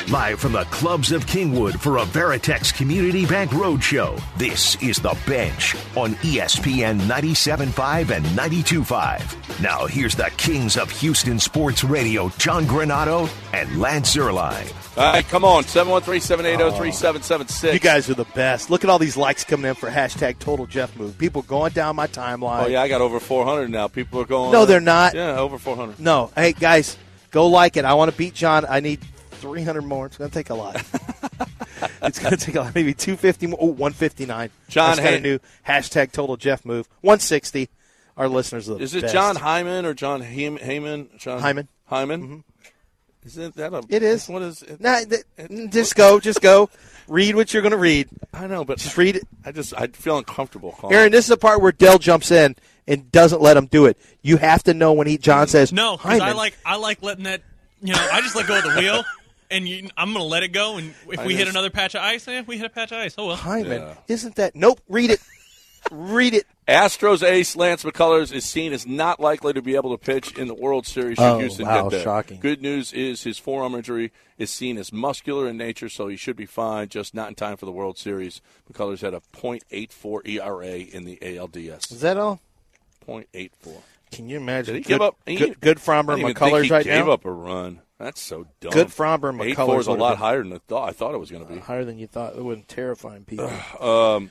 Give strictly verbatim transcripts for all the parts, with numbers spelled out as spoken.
Live from the clubs of Kingwood for a Veritex Community Bank Roadshow, this is The Bench on E S P N ninety-seven point five and ninety-two point five. Now here's the kings of Houston Sports Radio, John Granato and Lance Zierlein. All right, come on, seven one three, seven eight zero, three seven seven six. You guys are the best. Look at all these likes coming in for hashtag Total Jeff Move. People going down my timeline. Oh, yeah, I got over four hundred now. People are going. No, they're not. Yeah, over four hundred. No. Hey, guys, go like it. I want to beat John. I need three hundred more. It's going to take a lot. It's going to take a lot. Maybe two fifty more. Oh, one fifty-nine. John, That's got hey. a new hashtag Total Jeff Move. one sixty. Our listeners are the Is it best. John Hyman or John Heym- Heyman? John Hyman. Hyman? Mm-hmm. Isn't that a? It is. What is it? Nah, th- just go. Just go. Read what you're going to read. I know, but Just read it. I just I feel uncomfortable calling. Aaron, this is the part where Dell jumps in and doesn't let him do it. You have to know when he John says No, because I Hyman. like I like letting that. You know, I just let go of the wheel, and you, I'm going to let it go. And if I we hit just- another patch of ice, eh, we hit a patch of ice. Oh well. Hyman. Yeah. Isn't that? Nope. Read it. Read it. Astros ace Lance McCullers is seen as not likely to be able to pitch in the World Series should Oh, Houston wow, get there. shocking. Good news is his forearm injury is seen as muscular in nature, so he should be fine, just not in time for the World Series. McCullers had a point eight four E R A in the A L D S. Is that all? point eight four. Can you imagine? Did he good, give up? He, Good, good Fromber I don't even think McCullers he right gave now. up a run. That's so dumb. Good Fromber McCullers. eight four is a would've lot been higher than I thought, I thought it was going to be. higher than you thought. It wouldn't terrifying people. Um,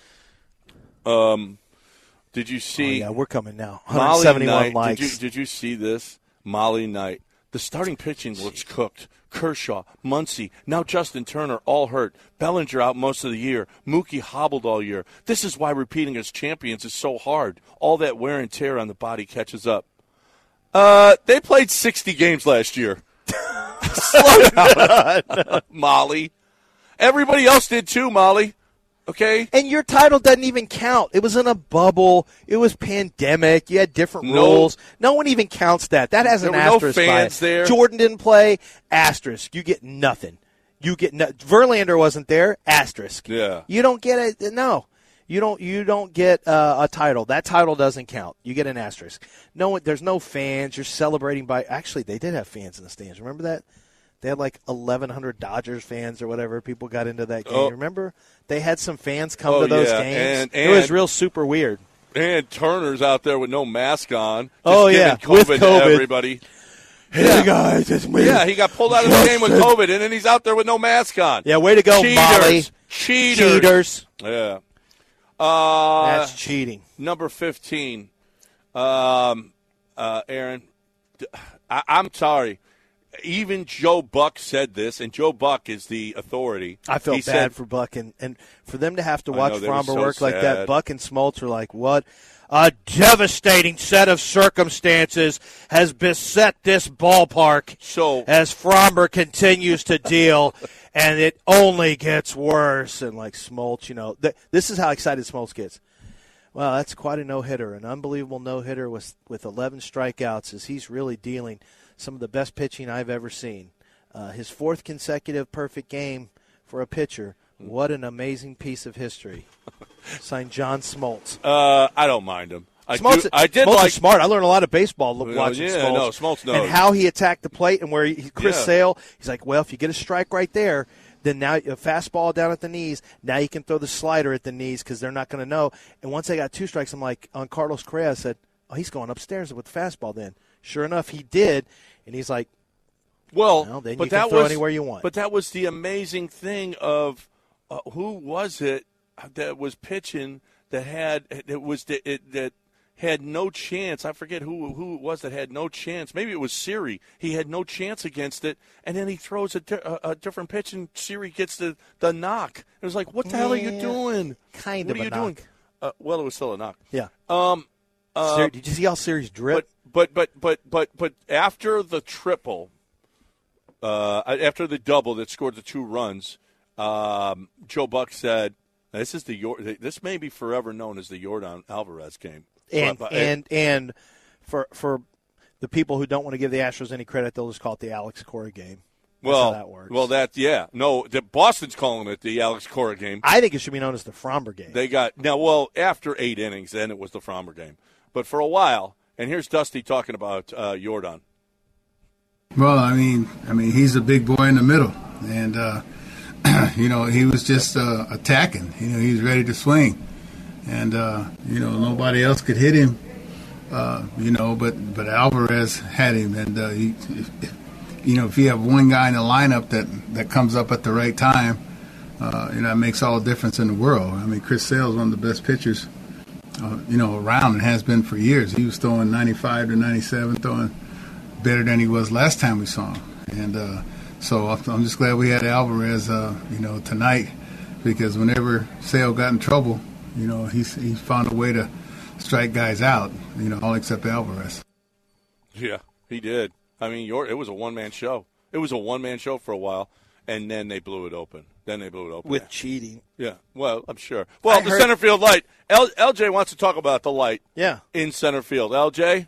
um, did you Oh, see? yeah, we're coming now. Molly one seventy-one Knight, likes. Did you, did you see this? Molly Knight. The starting pitching looks cooked. Kershaw, Muncy, now Justin Turner, all hurt. Bellinger out most of the year. Mookie hobbled all year. This is why repeating as champions is so hard. All that wear and tear on the body catches up. Uh, they played sixty games last year. Slow down, Molly. Everybody else did too, Molly. Okay? And your title doesn't even count. It was in a bubble. It was pandemic. You had different No. rules. No one even counts that. That has There an were no asterisk by fans it. there. Jordan didn't play. Asterisk. You get nothing. You get no- Verlander wasn't there. Asterisk. Yeah. You don't get a no. You don't. You don't get uh, a title. That title doesn't count. You get an asterisk. No one. There's no fans. You're celebrating by. Actually, they did have fans in the stands. Remember that? They had like eleven hundred Dodgers fans or whatever. People got into that game. Oh. Remember? They had some fans come Oh, to those yeah. games. And- it was and- real super weird. And Turner's out there with no mask on. Just Oh, giving yeah, COVID, with to COVID. everybody. Hey guys, it's me. Yeah, he got pulled out of the game with COVID, and then he's out there with no mask on. Yeah, way to go, Cheaters. Molly. Cheaters. Cheaters. Yeah. Uh, That's cheating. number fifteen. Um, uh, Aaron, d- I, I'm sorry. Even Joe Buck said this, and Joe Buck is the authority. I felt he bad said, for Buck, and, and for them to have to I watch know, they were Fromber so work like that. sad. Buck and Smoltz are like, what? A devastating set of circumstances has beset this ballpark So- as Fromber continues to deal, and it only gets worse. And like Smoltz, you know, th- this is how excited Smoltz gets. Well, that's quite a no-hitter, an unbelievable no-hitter with with eleven strikeouts as he's really dealing some of the best pitching I've ever seen. Uh, his fourth consecutive perfect game for a pitcher. What an amazing piece of history. Signed John Smoltz. uh, I don't mind him. I, Smoltz, do, I did Smoltz like is smart. I learned a lot of baseball Well, watching yeah, Smoltz. no, Smoltz knows. And how he attacked the plate and where he, Chris Yeah. Sale, he's like, well, if you get a strike right there, then now a fastball down at the knees, now you can throw the slider at the knees because they're not going to know. And once I got two strikes, I'm like, on Carlos Correa, I said, oh, he's going upstairs with the fastball then. Sure enough, he did. And he's like, Well, Well, then but you can that throw was anywhere you want. But that was the amazing thing of uh, who was it that was pitching that had it was that it, that had no chance. I forget who who it was that had no chance. Maybe it was Siri. He had no chance against it, and then he throws a, di- a, a different pitch, and Siri gets the, the knock. It was like, what the hell are you Yeah, doing? kind what of are a you doing? knock. Uh, well, it was still a knock. yeah. Um. Uh, Ser- did you see how Series drip? but but but but but but after the triple, uh, after the double that scored the two runs, um, Joe Buck said, "This is the Yor- this may be forever known as the Yordan Alvarez game." And But- but- and and for for the people who don't want to give the Astros any credit, they'll just call it the Alex Cora game. That's well, how that works. well, that yeah, no, the Boston's calling it the Alex Cora game. I think it should be known as the Fromber game. They got now. Well, after eight innings, then it was the Frommer game. But for a while, and here's Dusty talking about uh, Yordan. Well, I mean, I mean, he's a big boy in the middle. and uh, you know he was just uh, attacking. You know he was ready to swing, and uh, you know nobody else could hit him. Uh, you know, but but Alvarez had him, and uh, he, if, you know if you have one guy in the lineup that, that comes up at the right time, uh, you know, that makes all the difference in the world. I mean, Chris Sale is one of the best pitchers, uh, you know, around and has been for years. He was throwing ninety-five to ninety-seven, throwing better than he was last time we saw him, and uh, so I'm just glad we had Alvarez, uh, you know, tonight, because whenever Sale got in trouble, you know, he he found a way to strike guys out, you know, all except Alvarez. Yeah, he did. I mean, your it was a one-man show. It was a one-man show for a while, and then they blew it open. Then they blew it open. With cheating. Yeah, well, I'm sure. Well, I the heard- center field light. L- LJ wants to talk about the light Yeah. in center field. L J?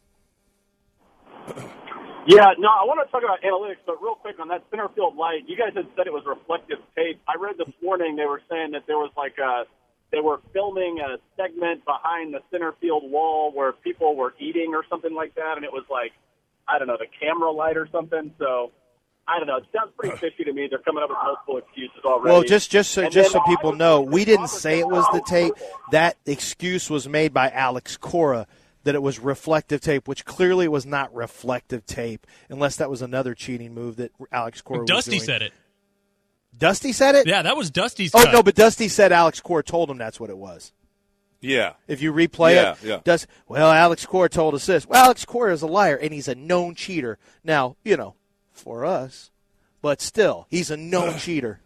Yeah, no, I want to talk about analytics, but real quick on that center field light, you guys had said it was reflective tape. I read this morning they were saying that there was like a They were filming a segment behind the center field wall where people were eating or something like that, and it was like, I don't know, the camera light or something. So, I don't know. It sounds pretty fishy to me. They're coming up with multiple excuses already. Well, just just so And just so then, uh, people I was- know, we didn't say it was the tape. That excuse was made by Alex Cora that it was reflective tape, which clearly was not reflective tape, unless that was another cheating move that Alex Cora was Dusty doing. said it. Dusty said it? Yeah, that was Dusty's Oh, cut. no, but Dusty said Alex Cora told him that's what it was. Yeah. If you replay Yeah, it, yeah. Dust, well, Alex Cora told us this. Well, Alex Cora is a liar, and he's a known cheater. Now, you know, for us, but still, he's a known cheater.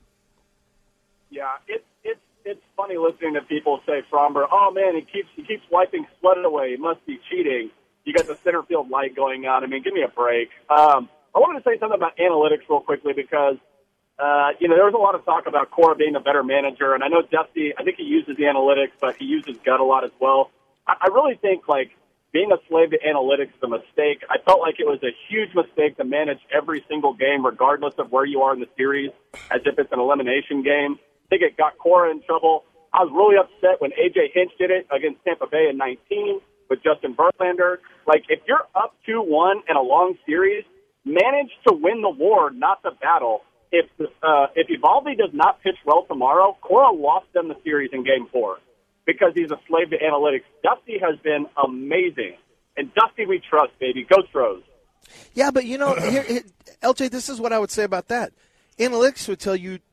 Yeah, it's it's it's funny listening to people say Fromber, oh man, he keeps he keeps wiping sweat away. He must be cheating. You got the center field light going on. I mean, give me a break. Um, I wanted to say something about analytics real quickly because uh, you know there was a lot of talk about Cora being a better manager, and I know Dusty. I think he uses the analytics, but he uses gut a lot as well. I, I really think like being a slave to analytics is a mistake. I felt like it was a huge mistake to manage every single game, regardless of where you are in the series, as if it's an elimination game. I think it got Cora in trouble. I was really upset when A J Hinch did it against Tampa Bay in nineteen with Justin Verlander. Like, if you're up two one in a long series, manage to win the war, not the battle. If uh, if Eovaldi does not pitch well tomorrow, Cora lost them the series in Game Four because he's a slave to analytics. Dusty has been amazing, and Dusty we trust, baby. Go Stros. Yeah, but you know, here, here, L J, this is what I would say about that. Analytics would tell you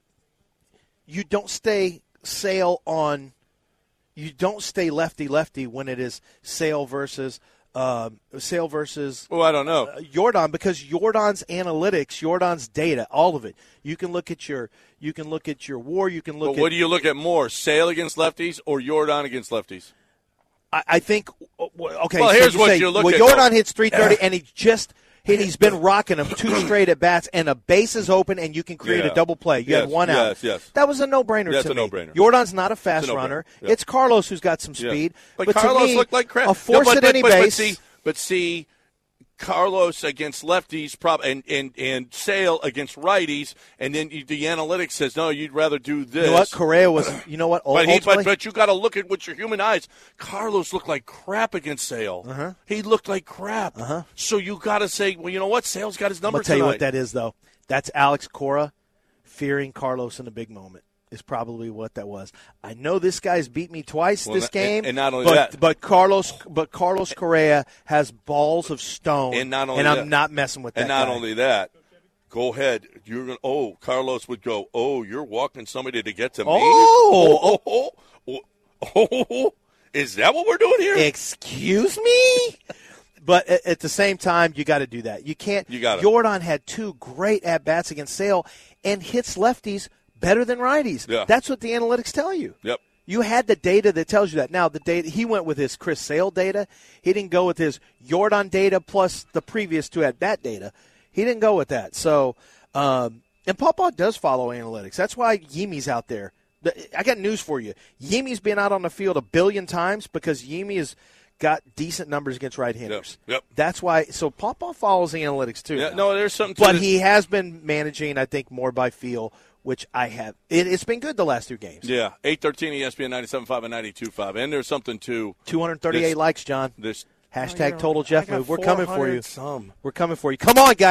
you don't stay Sale on, you don't stay lefty lefty when it is Sale versus um, Sale versus. Well, I don't know. Uh, Jordan, because Jordan's analytics, Jordan's data, all of it. You can look at your, you can look at your WAR. You can look But at. what do you look at more, Sale against lefties or Jordan against lefties? I, I think. Okay. Well, so here's you what say, you look well, at, Jordan though. hits three thirty, and he just. And he's been rocking them two straight at bats, and a base is open, and you can create Yeah. a double play. You Yes, had one yes, out. yes. That was a no-brainer That's to a me. no-brainer. Jordan's not a fast It's a no-brainer. runner. Yeah. It's Carlos who's got some Yeah. speed. But, But, Carlos to me, looked like crap. a force No, but, at any but, but, base. But see, but see, Carlos against lefties, prob- and, and and Sale against righties, and then you, the analytics says no, you'd rather do this. you know what? Correa was. You know what? But, he, ultimately, but but you got to look at with your human eyes. Carlos looked like crap against Sale. Uh-huh. He looked like crap. Uh-huh. So you got to say, well, you know what? Sale's got his I'm number gonna tell you tonight. what that is, though. That's Alex Cora fearing Carlos in a big moment. Is probably what that was. I know this guy's beat me twice Well, this and- game, and not only but, that- but Carlos, but Carlos Correa has balls of stone, And not only and I'm that- not messing with that. And not guy. only that, go ahead. You're gonna. Oh, Carlos would go. Oh, you're walking somebody to get to me. Oh. oh, oh, oh, oh. Is that what we're doing here? Excuse me? But at, at the same time, you got to do that. You can't. You gotta. Jordan had two great at-bats against Sale and hits lefties better than righties. Yeah. That's what the analytics tell you. Yep. You had the data that tells you that. Now, the data he went with his Chris Sale data. He didn't go with his Jordan data plus the previous two at-bat data. He didn't go with that. So, um, and Pawpaw does follow analytics. That's why Yimi's out there. I got news for you. Yimi's been out on the field a billion times because Yimi has got decent numbers against right-handers. Yep, yep. That's why. So Pawpaw follows the analytics too. Yeah, now. no, there's something to But this. he has been managing, I think, more by feel, which I have. It, it's been good the last two games. Yeah, eight thirteen E S P N ninety-seven point five and ninety-two point five. And there's something to two hundred thirty-eight this- likes, John. this. Hashtag Oh, Total I Jeff got move. We're coming for you. four hundred some. We're coming for you. Come on, guys.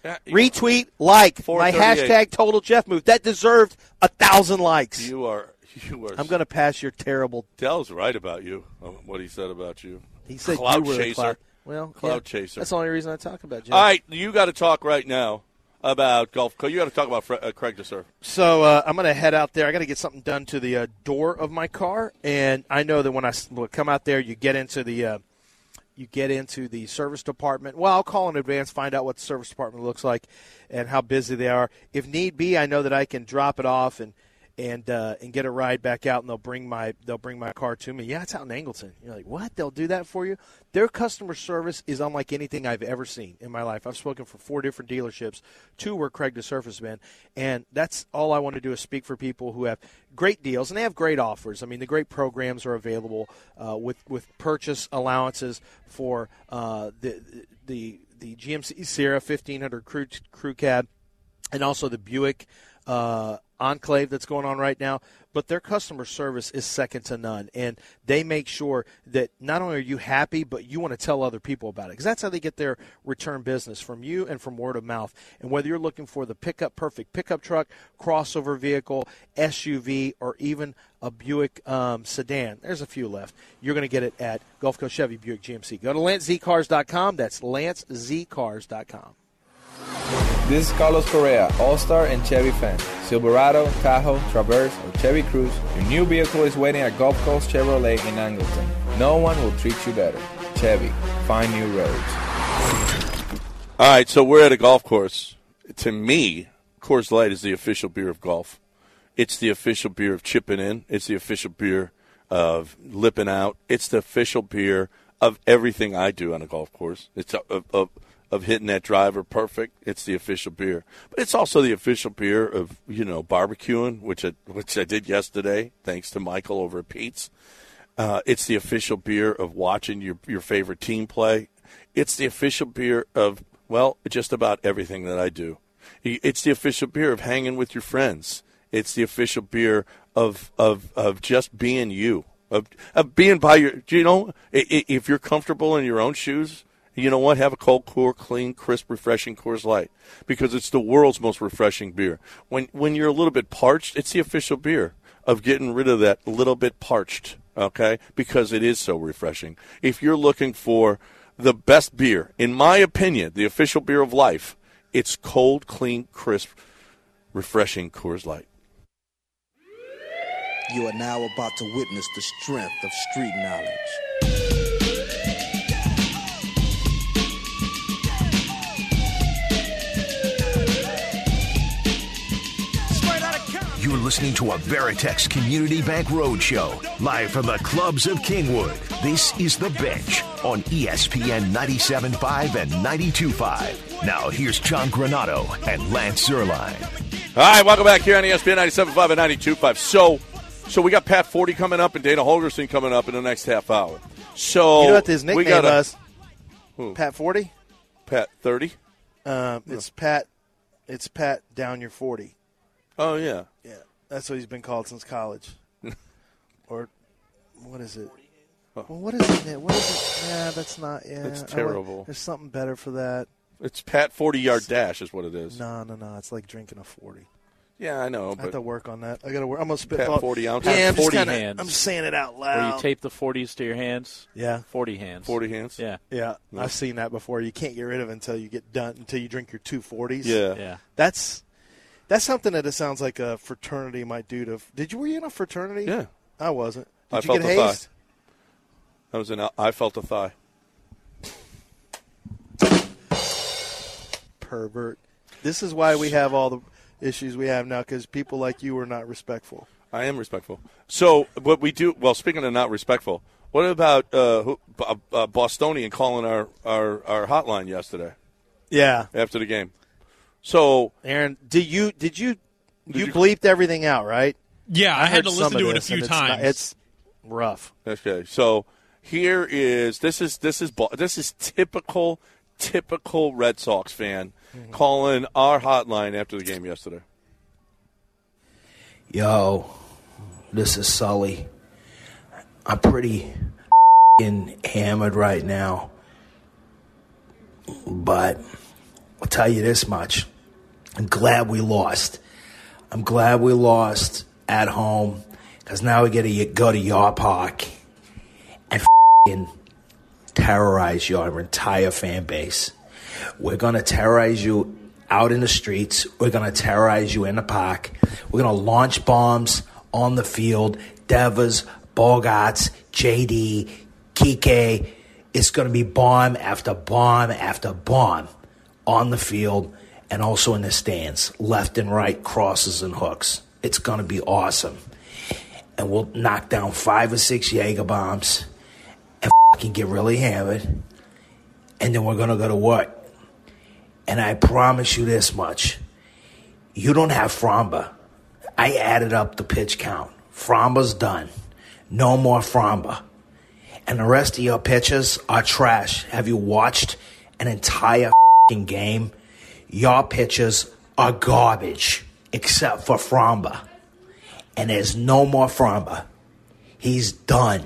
Yeah, you- Retweet, like my four thirty-eight. hashtag Total Jeff Move. That deserved a thousand likes. You are. You are. I'm going to pass your terrible. Dell's right about you. uh, What he said about you. He said Cloud you were a chaser. cloud. Well, Cloud yeah, chaser. That's the only reason I talk about Jeff. All right, you got to talk right now about golf. You got to talk about Fre- uh, Craig DeServe. So uh, I'm going to head out there. I got to get something done to the uh, door of my car, and I know that when I s- will come out there, you get into the uh, you get into the service department. Well, I'll call in advance, find out what the service department looks like, and how busy they are. If need be, I know that I can drop it off and and uh, and get a ride back out, and they'll bring my they'll bring my car to me. Yeah, it's out in Angleton. You're like, what? They'll do that for you? Their customer service is unlike anything I've ever seen in my life. I've spoken for four different dealerships, two where Craig DeServe has been, and that's all I want to do is speak for people who have great deals, and they have great offers. I mean, the great programs are available uh, with with purchase allowances for uh, the the the G M C Sierra fifteen hundred crew crew cab, and also the Buick Uh, Enclave that's going on right now, but their customer service is second to none, and they make sure that not only are you happy, but you want to tell other people about it, because that's how they get their return business, from you and from word of mouth. And whether you're looking for the pickup perfect pickup truck, crossover vehicle, S U V, or even a Buick um, sedan, there's a few left, you're going to get it at Gulf Coast Chevy Buick G M C. Go to lance z cars dot com. That's lance z cars dot com. This is Carlos Correa, All-Star and Chevy fan. Silverado, Tahoe, Traverse, or Chevy Cruze, your new vehicle is waiting at Gulf Coast Chevrolet in Angleton. No one will treat you better. Chevy, find new roads. All right, so we're at a golf course. To me, Coors Light is the official beer of golf. It's the official beer of chipping in. It's the official beer of lipping out. It's the official beer of everything I do on a golf course. It's a, a, a of hitting that driver perfect. It's the official beer. But it's also the official beer of, you know, barbecuing, which I, which I did yesterday, thanks to Michael over at Pete's. Uh, it's the official beer of watching your, your favorite team play. It's the official beer of, well, just about everything that I do. It's the official beer of hanging with your friends. It's the official beer of of, of just being you, of, of being by your, you know, if you're comfortable in your own shoes, you know what? Have a cold, cool, clean, crisp, refreshing Coors Light, because it's the world's most refreshing beer. When when you're a little bit parched, it's the official beer of getting rid of that little bit parched, okay? Because it is so refreshing. If you're looking for the best beer, in my opinion, the official beer of life, it's cold, clean, crisp, refreshing Coors Light. You are now about to witness the strength of street knowledge. You're listening to a Veritex Community Bank Roadshow, live from the clubs of Kingwood. This is The Bench on E S P N ninety-seven point five and ninety-two point five. Now here's John Granato and Lance Zierlein. All right, welcome back here on E S P N ninety-seven point five and ninety-two point five. So, so we got Pat Forty coming up and Dana Holgerson coming up in the next half hour. So You know what his we nickname gotta, was? Who? Pat forty? Pat thirty? Um, it's Pat. It's Pat down your forty. Oh, yeah. Yeah, that's what he's been called since college. Or what is it? Well, what is it? What is it? Yeah, that's not. Yeah, It's I want- terrible. there's something better for that. It's Pat forty-yard dash is what it is. No, no, no. It's like drinking a forty. Yeah, I know. I have But to work on that. I got to work. I'm gonna spit. Pat forty ounces. Yeah, I'm just forty kinda, hands. I'm saying it out Where loud. you tape the forties to your hands. Yeah, forty hands. forty hands? Yeah. yeah. I've seen that before. You can't get rid of it until you get done. Until you drink your two forties. Yeah. Yeah. That's that's something that it sounds like a fraternity might do to. Did you were you in a fraternity? Yeah. I wasn't. Did I you felt get a thigh. hazed? I was in. I felt a thigh. Pervert. This is why we have all the issues we have now, because people like you are not respectful. I am respectful. So what we do, well, speaking of not respectful, what about uh, who, uh, uh, Bostonian calling our, our, our hotline yesterday Yeah, after the game? So Aaron, did you did you Did you you- bleeped everything out, right? Yeah, I, had heard to some listen of to it a this, few and it's times. not- it's rough. okay, so here is this is this is Bo- this is typical typical Red Sox fan Mm-hmm. calling our hotline after the game yesterday. Yo, this is Sully. I'm pretty f***ing hammered right now. But I'll tell you this much. I'm glad we lost. I'm glad we lost at home because now we get to go to your park and f***ing terrorize your entire fan base. We're going to terrorize you out in the streets. We're going to terrorize you in the park. We're going to launch bombs on the field. Devers, Bogarts, J D, Kike. It's going to be bomb after bomb after bomb on the field and also in the stands, left and right, crosses and hooks. It's going to be awesome. And we'll knock down five or six Jaeger bombs and fucking get really hammered. And then we're going to go to work. And I promise you this much. You don't have Fromba. I added up the pitch count. Fromba's done. No more Fromba. And the rest of your pitchers are trash. Have you watched an entire fucking game? Your pitchers are garbage except for Fromba. And there's no more Fromba. He's done.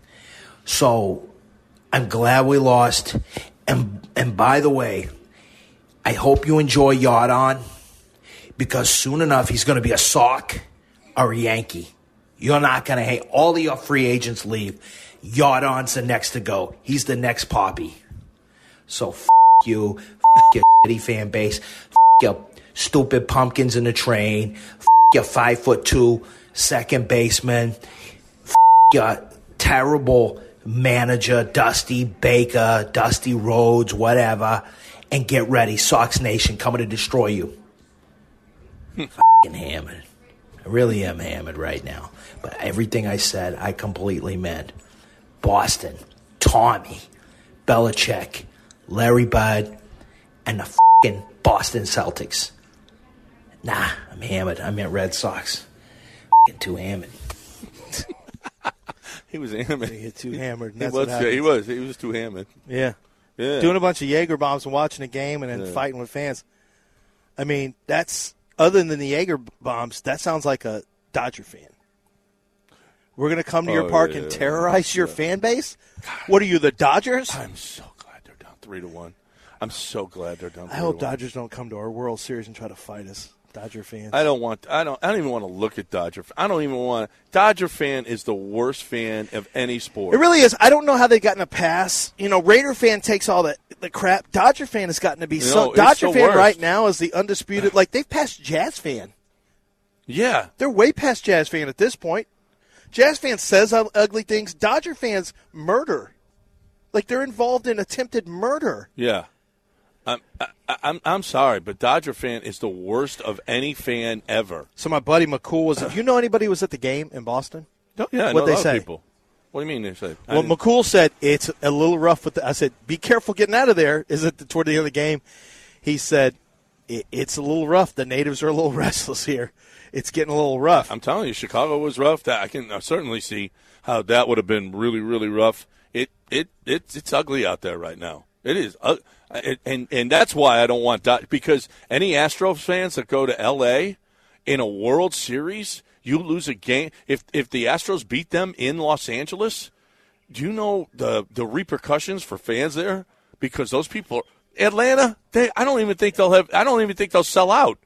So I'm glad we lost. And and by the way, I hope you enjoy Yardon because soon enough he's going to be a Sox or a Yankee. You're not going to hate. All of your free agents leave. Yardon's the next to go. He's the next Poppy. So f*** you, f*** your shitty fan base, f*** your stupid pumpkins in the train, f*** your five foot two second baseman, f*** your terrible manager, Dusty Baker, Dusty Rhodes, whatever, and get ready. Sox Nation coming to destroy you. F***ing hammered. I really am hammered right now. But everything I said, I completely meant. Boston, Tommy, Belichick, Larry Bird, and the f***ing Boston Celtics. Nah, I'm hammered. I meant Red Sox. F***ing too hammered. He was hammered. He get too hammered. And He that's was. what Yeah, he happens. was. He was too hammered. Yeah. Yeah. Doing a bunch of Jaeger bombs and watching a game and then Yeah. fighting with fans. I mean, that's, other than the Jaeger bombs, that sounds like a Dodger fan. We're going to come to your Oh, park yeah, and yeah, terrorize your yeah. fan base? What are you, the Dodgers? I'm so glad they're down three to one. I'm so glad they're down. I three hope to one. Dodgers don't come to our World Series and try to fight us, Dodger fans. I don't want. I don't. I don't even want to look at Dodger. I don't even want. Dodger fan is the worst fan of any sport. It really is. I don't know how they've gotten a pass. You know, Raider fan takes all the, the crap. Dodger fan has gotten to be No, so. it's Dodger the fan worst. right now is the undisputed. Like, they've passed Jazz fan. Yeah, They're way past Jazz fan at this point. Jazz fan says u- ugly things. Dodger fans murder. Like, they're involved in attempted murder. yeah. I'm. I, I'm. I'm sorry, but Dodger fan is the worst of any fan ever. So my buddy McCool was. Do you know anybody who was at the game in Boston? No, yeah, I What'd know they a lot say? of people. What do you mean they say? I Well, didn't- McCool said it's a little rough with the, I said, be careful getting out of there. Is it toward the end of the game? He said, it, it's a little rough. The natives are a little restless here. It's getting a little rough. I'm telling you, Chicago was rough. That I can uh, certainly see how that would have been really, really rough. It, it, it's, it's ugly out there right now. It is, uh, it, and and that's why I don't want Dod- because any Astros fans that go to L A in a World Series, you lose a game. If if the Astros beat them in Los Angeles, do you know the the repercussions for fans there? Because those people, Atlanta, they I don't even think they'll have. I don't even think they'll sell out.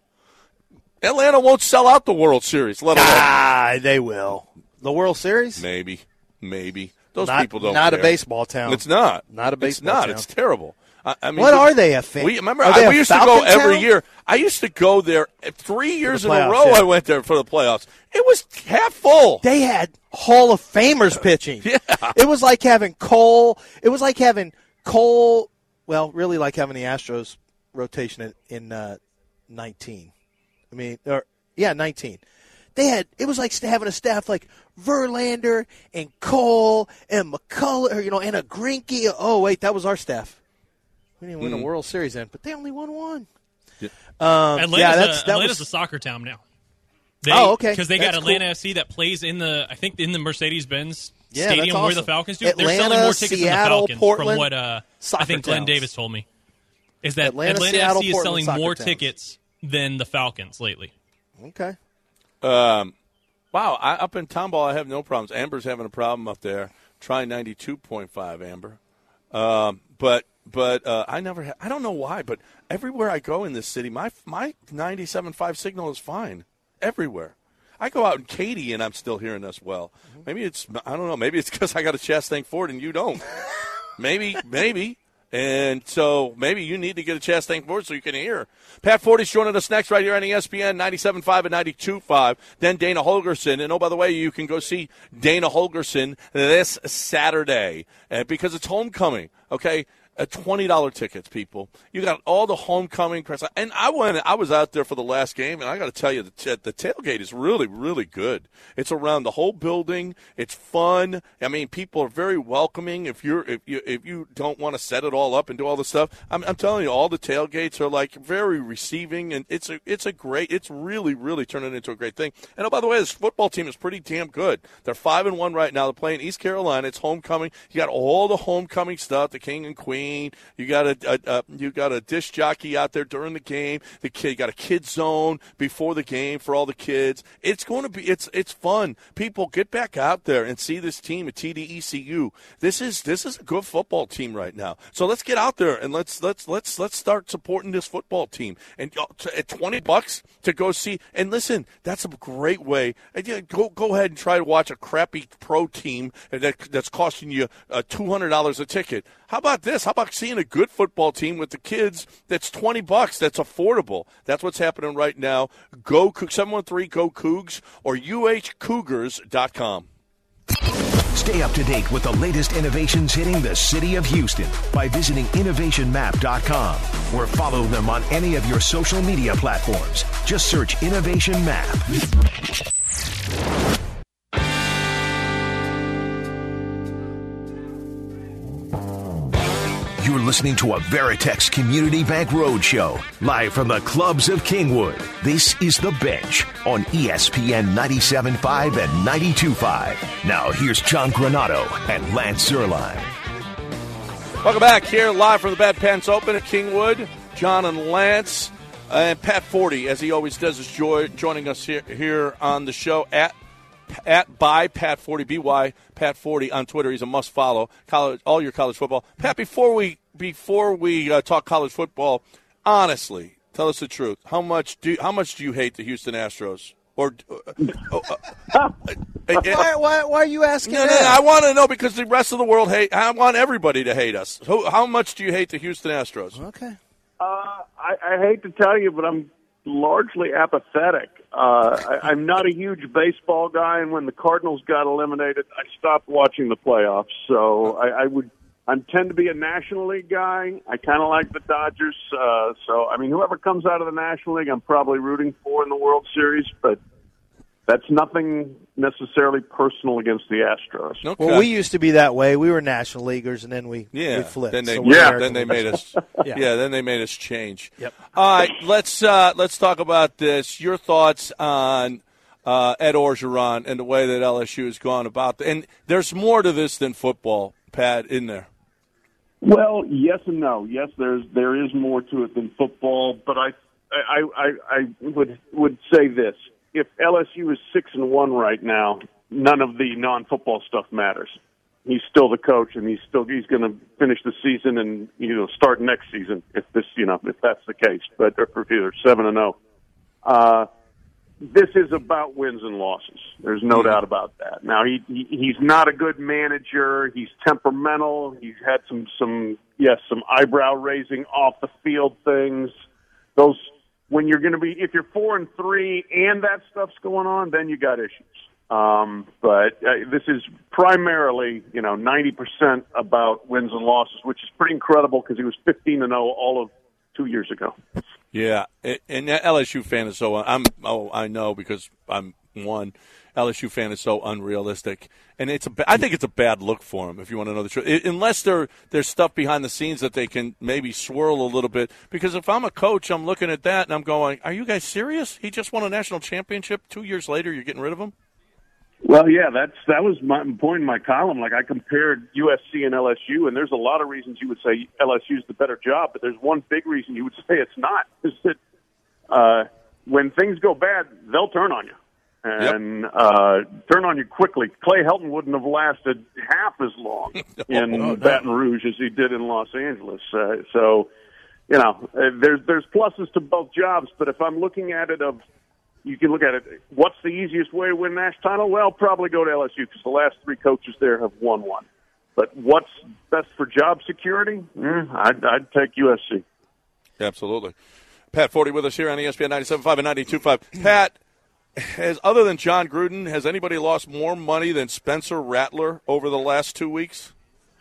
Atlanta won't sell out the World Series, let alone Ah, they will. The World Series? maybe, maybe. Those Not- people don't. not a care. baseball town. It's not. Not a It's baseball not. town. It's terrible. I, I mean, What we- are they, a fan? We remember Are they I, a we used to Falcon go every town? year. I used to go there three years in a playoffs, row. yeah. I went there for the playoffs. It was half full. They had Hall of Famers pitching. Yeah. It was like having Cole. It was like having Cole. Well, really like having the Astros rotation in, in uh, nineteen. I mean, or yeah, nineteen. They had. It was like having a staff like Verlander and Cole and McCullough, or, you know, and a Greinke. Oh wait, that was our staff. We didn't win Mm. a World Series then, but they only won one. Yeah. Um, Atlanta's, yeah, a, that's that Atlanta's was. a soccer town now. They, Oh, okay. Because they got That's Atlanta cool. F C that plays in the, I think, in the Mercedes-Benz Yeah, that's stadium where the awesome. Falcons do. They're Atlanta, selling more tickets Seattle, than the Falcons, Portland, from what uh, I soccer think Glenn towns. Davis told me. Is that Atlanta, Atlanta, Seattle, F C is Portland, selling soccer more towns. tickets than the Falcons lately. Okay. Um, wow. I, up in Tomball, I have no problems. Amber's having a problem up there. Try ninety-two point five, Amber. Um, but but uh, I never. Ha- I don't know why, but everywhere I go in this city, my my ninety-seven point five signal is fine everywhere. I go out in Katy and I'm still hearing us well. Maybe it's I don't know. Maybe it's because I got a Chastang Ford and you don't. maybe, maybe. And so maybe you need to get a Chastang Ford so you can hear. Pat Forty's joining us next right here on E S P N ninety-seven point five and ninety-two point five. Then Dana Holgerson. And, oh, by the way, you can go see Dana Holgerson this Saturday uh, because it's homecoming, okay? Uh, twenty dollars tickets, people. You got all the homecoming press. And I went. I was out there for the last game, and I got to tell you, the, t- the tailgate is really, really good. It's around the whole building. It's fun. I mean, people are very welcoming. If you're, if you, if you don't want to set it all up and do all this stuff, I'm, I'm telling you, all the tailgates are like very receiving, and it's a, it's a great. It's really, really turning into a great thing. And oh, by the way, this football team is pretty damn good. They're five and one right now. They're playing East Carolina. It's homecoming. You got all the homecoming stuff, the king and queen. You got a, a, a you got a disc jockey out there during the game. The kid you got a kid zone before the game for all the kids. It's going to be it's it's fun. People, get back out there and see this team at T D E C U. This is this is a good football team right now. So let's get out there and let's let's let's let's start supporting this football team. And uh, at twenty bucks to go see. And listen, that's a great way. And, yeah, go go ahead and try to watch a crappy pro team that that's costing you uh, two hundred dollars a ticket. How about this? How about seeing a good football team with the kids that's twenty bucks? That's affordable. That's what's happening right now. Go seven one three Go Cougs or U H Cougars dot com. Stay up to date with the latest innovations hitting the city of Houston by visiting innovation map dot com or follow them on any of your social media platforms. Just search Innovation Map. You're listening to a Veritex Community Bank Roadshow, live from the clubs of Kingwood. This is The Bench on E S P N ninety-seven point five and ninety-two point five. Now here's John Granato and Lance Zierlein. Welcome back here live from the Bad Pants Open at Kingwood. John and Lance and Pat Forty, as he always does, is joy, joining us here, here on the show at At by Pat Forty, B Y Pat Forty on Twitter. He's a must follow. College, all your college football. Pat, before we before we uh, talk college football, honestly, tell us the truth. How much do how much do you hate the Houston Astros? Or uh, uh, uh, why, why, why are you asking no, that? No, I want to know because the rest of the world hate. I want everybody to hate us. How, how much do you hate the Houston Astros? Okay. Uh, I, I hate to tell you, but I'm largely apathetic. Uh, I, I'm not a huge baseball guy, and when the Cardinals got eliminated, I stopped watching the playoffs. So I, I would, I tend to be a National League guy. I kind of like the Dodgers. Uh, so I mean, whoever comes out of the National League, I'm probably rooting for in the World Series. But that's nothing necessarily personal against the Astros. Okay. Well, we used to be that way. We were National Leaguers, and then we, yeah. we flipped. Then they, so yeah. American Then they made us. yeah. yeah. Then they made us change. Yep. All right. Let's uh, let's talk about this. Your thoughts on uh, Ed Orgeron and the way that L S U has gone about. The, and there's more to this than football, Pat, in there. Well, yes and no. Yes, there's there is more to it than football, but I I I, I would would say this. If L S U is six and one right now, none of the non-football stuff matters. He's still the coach, and he's still he's going to finish the season and you know start next season if this you know if that's the case. But if they're seven and zero, uh, this is about wins and losses. There's no doubt about that. Now he, he he's not a good manager. He's temperamental. He's had some some yes some eyebrow raising off the field things. Those. When you're going to be, if you're four and three and that stuff's going on, then you got issues. Um, but uh, this is primarily, you know, ninety percent about wins and losses, which is pretty incredible because he was fifteen and oh all of two years ago. Yeah, and that L S U fan is so. I'm. Oh, I know because I'm one. L S U fan is so unrealistic, and it's a. I think it's a bad look for him. If you want to know the truth, it, unless there there's stuff behind the scenes that they can maybe swirl a little bit. Because if I'm a coach, I'm looking at that and I'm going, "Are you guys serious? He just won a national championship. Two years later, you're getting rid of him." Well, yeah, that's that was my point in my column. Like I compared U S C and L S U, and there's a lot of reasons you would say L S U is the better job, but there's one big reason you would say it's not. Is that uh, when things go bad, they'll turn on you. And yep. uh, turn on you quickly. Clay Helton wouldn't have lasted half as long in oh, no. Baton Rouge as he did in Los Angeles. Uh, so, you know, uh, there's there's pluses to both jobs. But if I'm looking at it of, you can look at it, what's the easiest way to win national title? Well, probably go to L S U because the last three coaches there have won one. But what's best for job security? Mm, I'd, I'd take U S C. Absolutely. Pat Forty with us here on E S P N ninety-seven point five and ninety-two point five. Pat, has other than John Gruden, has anybody lost more money than Spencer Rattler over the last two weeks?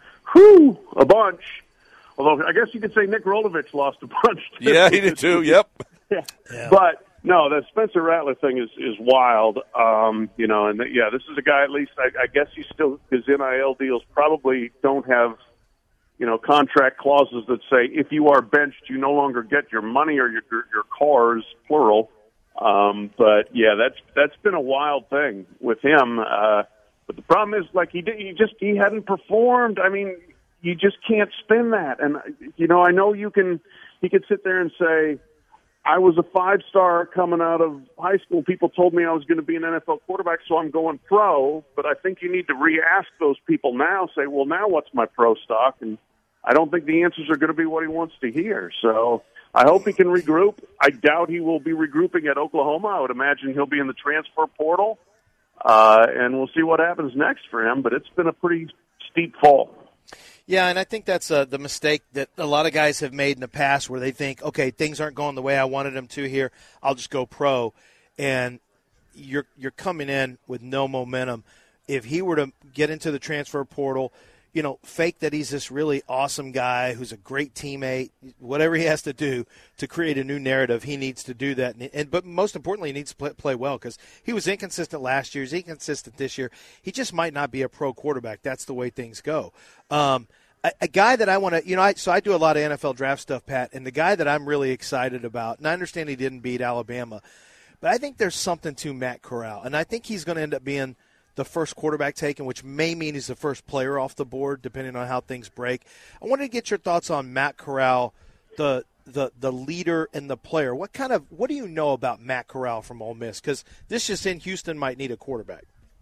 Whew, a bunch. Although I guess you could say Nick Rolovich lost a bunch. Too. Yeah, he did too. Yep. yeah. yeah. But no, the Spencer Rattler thing is is wild. Um, you know, and yeah, this is a guy. At least I, I guess he still his N I L deals probably don't have, you know, contract clauses that say if you are benched, you no longer get your money or your your, your cars, plural. Um, but yeah, that's that's been a wild thing with him. Uh, but the problem is, like he did, he just he hadn't performed. I mean, you just can't spin that. And you know, I know you can. He could sit there and say, I was a five-star coming out of high school. People told me I was going to be an N F L quarterback, so I'm going pro. But I think you need to re-ask those people now, say, well, now what's my pro stock? And I don't think the answers are going to be what he wants to hear. So I hope he can regroup. I doubt he will be regrouping at Oklahoma. I would imagine he'll be in the transfer portal. Uh, and we'll see what happens next for him. But it's been a pretty steep fall. Yeah, and I think that's uh, the mistake that a lot of guys have made in the past where they think, okay, things aren't going the way I wanted them to here. I'll just go pro. And you're you're coming in with no momentum. If he were to get into the transfer portal, you know, fake that he's this really awesome guy who's a great teammate, whatever he has to do to create a new narrative, he needs to do that. And, and but most importantly, he needs to play, play well because he was inconsistent last year. He's inconsistent this year. He just might not be a pro quarterback. That's the way things go. Um, a, a guy that I want to, you know, I, so I do a lot of N F L draft stuff, Pat, and the guy that I'm really excited about, and I understand he didn't beat Alabama, but I think there's something to Matt Corral, and I think he's going to end up being the first quarterback taken, which may mean he's the first player off the board, depending on how things break. I wanted to get your thoughts on Matt Corral, the the the leader and the player. What kind of what do you know about Matt Corral from Ole Miss? Because this just in, Houston might need a quarterback.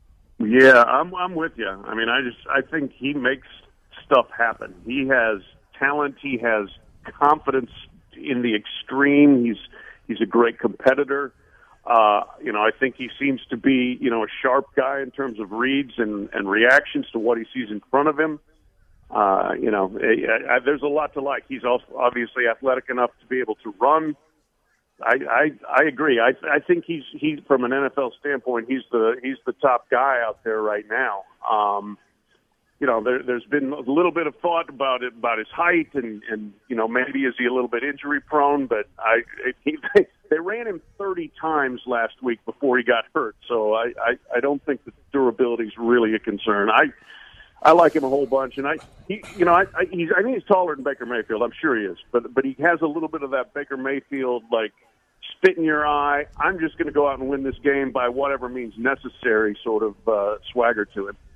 Yeah, I'm I'm with you. I mean, I just I think he makes stuff happen. He has talent. He has confidence in the extreme. He's he's a great competitor. Uh, you know, I think he seems to be, you know, a sharp guy in terms of reads and, and reactions to what he sees in front of him. Uh, you know, I, I, there's a lot to like. He's also obviously athletic enough to be able to run. I, I, I agree. I, I think he's, he's from an N F L standpoint, he's the, he's the top guy out there right now. Um, you know, there, there's been a little bit of thought about it, about his height and, and, you know, maybe is he a little bit injury prone, but I, he, they, they ran him thirty times last week before he got hurt. So I, I, I don't think the durability is really a concern. I, I like him a whole bunch, and I, he, you know, I, I, he's, I think he's taller than Baker Mayfield. I'm sure he is, but, but he has a little bit of that Baker Mayfield, like, spit in your eye. I'm just going to go out and win this game by whatever means necessary sort of uh, swagger to him.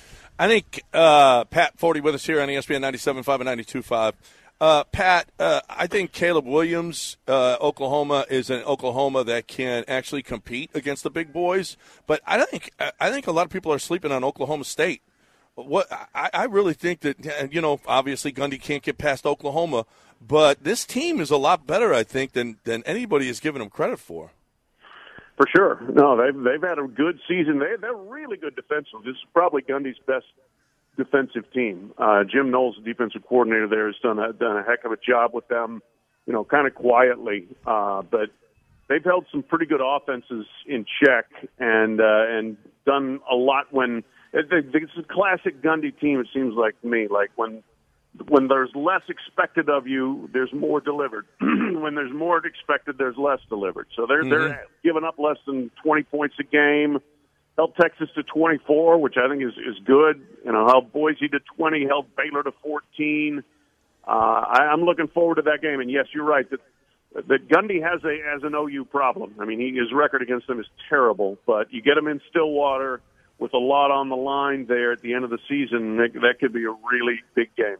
I think uh, Pat Forty with us here on E S P N ninety-seven point five and ninety-two point five. Uh, Pat, uh, I think Caleb Williams, uh, Oklahoma, is an Oklahoma that can actually compete against the big boys. But I think I think a lot of people are sleeping on Oklahoma State. What I, I really think that, you know, obviously Gundy can't get past Oklahoma, but this team is a lot better, I think, than than anybody is giving them credit for. For sure. No, they've they've had a good season. They they're really good defensively. This is probably Gundy's best defensive team. Uh, Jim Knowles, the defensive coordinator there, has done a done a heck of a job with them. You know, kind of quietly, uh, but they've held some pretty good offenses in check and uh, and done a lot when it's a classic Gundy team. It seems like to me, like when. When there's less expected of you, there's more delivered. When there's more expected, there's less delivered. So they're mm-hmm. they're giving up less than twenty points a game. Held Texas to twenty-four, which I think is is good. You know, held Boise to twenty, held Baylor to fourteen. Uh, I, I'm looking forward to that game. And yes, you're right that that Gundy has a has an O U problem. I mean, he, his record against them is terrible. But you get him in Stillwater with a lot on the line there at the end of the season, that, that could be a really big game.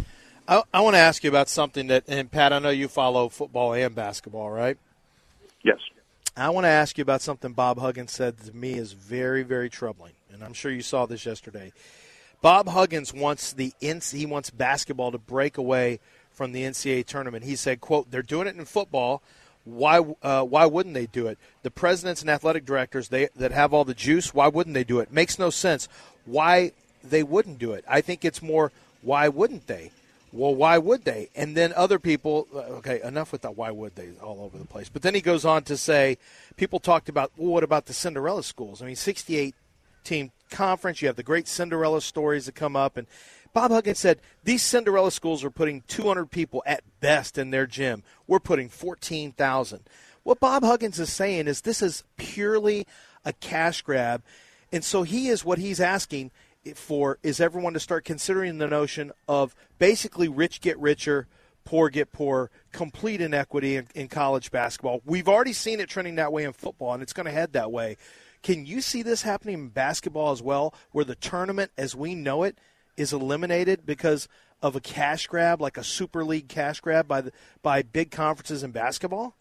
I, I want to ask you about something that, and Pat, I know you follow football and basketball, right? Yes. I want to ask you about something Bob Huggins said to me is very, very troubling, and I'm sure you saw this yesterday. Bob Huggins wants the he wants basketball to break away from the N C double A tournament. He said, quote, they're doing it in football. Why uh, why wouldn't they do it? The presidents and athletic directors they that have all the juice, why wouldn't they do it? Makes no sense. Why they wouldn't do it? I think it's more, why wouldn't they? Well, why would they? And then other people, okay, enough with that why would they all over the place. But then he goes on to say, people talked about, well, what about the Cinderella schools? I mean, sixty-eight team conference, you have the great Cinderella stories that come up, and Bob Huggins said, these Cinderella schools are putting two hundred people at best in their gym. We're putting fourteen thousand. What Bob Huggins is saying is this is purely a cash grab. And so he is what he's asking for is everyone to start considering the notion of basically rich get richer, poor get poorer, complete inequity in, in college basketball. We've already seen it trending that way in football, and it's going to head that way. Can you see this happening in basketball as well, where the tournament as we know it is eliminated because of a cash grab, like a Super League cash grab by the, by big conferences in basketball?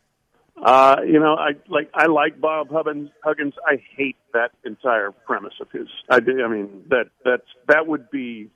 Uh, you know, I like I like Bob Huggins. Huggins. I hate that entire premise of his. I, do, I mean that that's that would be